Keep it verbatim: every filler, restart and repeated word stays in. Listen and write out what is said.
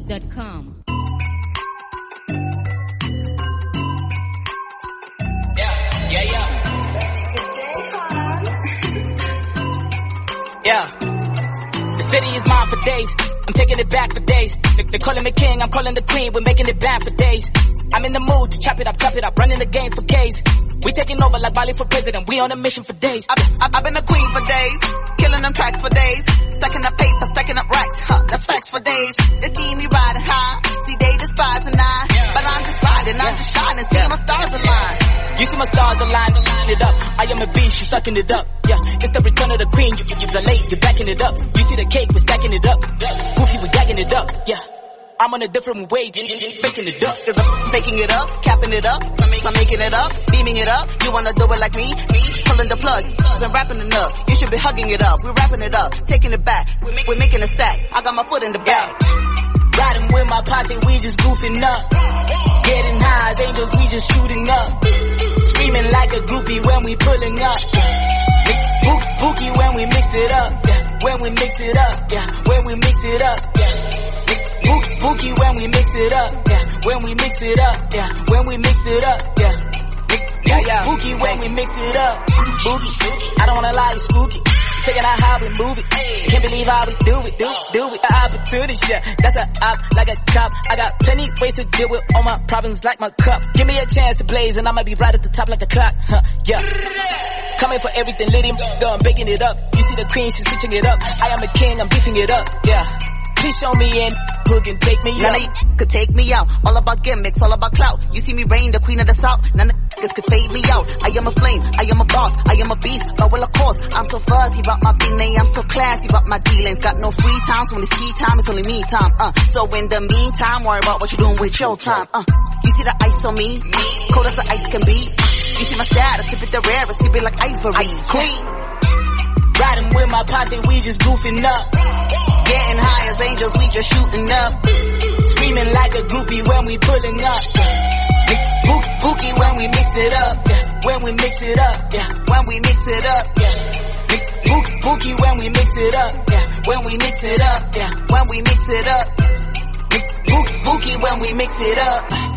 dot com. Yeah, yeah, yeah. Yeah. The city is mine for days. I'm taking it back for days. They're calling me king, I'm calling the queen. We're making it bad for days. I'm in the mood to chop it up, chop it up, running the game for K's. We taking over like Bali for president. We on a mission for days. I've, I've, I've been a queen for days, killing them tracks for days, stacking up paper, stacking up racks. Huh, that's facts for days. They see me riding high, see they despising I, but I'm just riding, I'm just shining, see my stars align. You see my stars align, line it up. I am a beast, you sucking it up. Yeah, it's the return of the queen. You, you, you're late, you're backing it up. You see the cake, we're stacking it up. Goofy, we're gagging it up. Yeah. I'm on a different wave, faking it up. Cause I'm faking it up, capping it up, I'm making it up, beaming it up. You wanna do it like me? Me pulling the plug, I'm wrapping it up. You should be hugging it up, we're wrapping it up, taking it back. We're making a stack, I got my foot in the bag. Riding with my posse, we just goofing up. Getting high as angels, we just shooting up. Screaming like a groupie when we pulling up. Bookie when we mix it up, yeah. When we mix it up, yeah. When we mix it up, yeah. Bookie when we mix it up, yeah. When we mix it up, yeah. When we mix it up, yeah. Yeah, yeah. Bookie when we mix it up. Boogie, I don't wanna lie, you spooky. Checking out how we move it. Can't believe how we do it, do, do it. Opportunity shit, that's a op, like a cop. I got plenty ways to deal with all my problems like my cup. Give me a chance to blaze and I might be right at the top like the clock, huh, yeah. Coming for everything, litty, done baking it up. You see the queen, she's switching it up. I am a king, I'm beefing it up, yeah. Please show me and who can take me None out. None of you could take me out. All about gimmicks, all about clout. You see me reign, the queen of the south. None of you could fade me out. I am a flame, I am a boss, I am a beast. But well, of course, I'm so fuzzy about my B name. I'm so classy about my dealings. Got no free time, so when it's tea time, it's only me time. Uh, so in the meantime, worry about what you're doing with your time. Uh, you see the ice on me? Cold as the ice can be. You see my status, keep it the rarest, keep it like ivory. Ice queen. Riding with my posse, we just goofing up. Getting high as angels, we just shooting up. Screaming like a groupie when we pulling up. Bookie when we mix it up, yeah. When we mix it up, yeah. When we mix it up, yeah. Bookie when we mix it up, yeah. When we mix it up, yeah. When we mix it up. Bookie when we mix it up.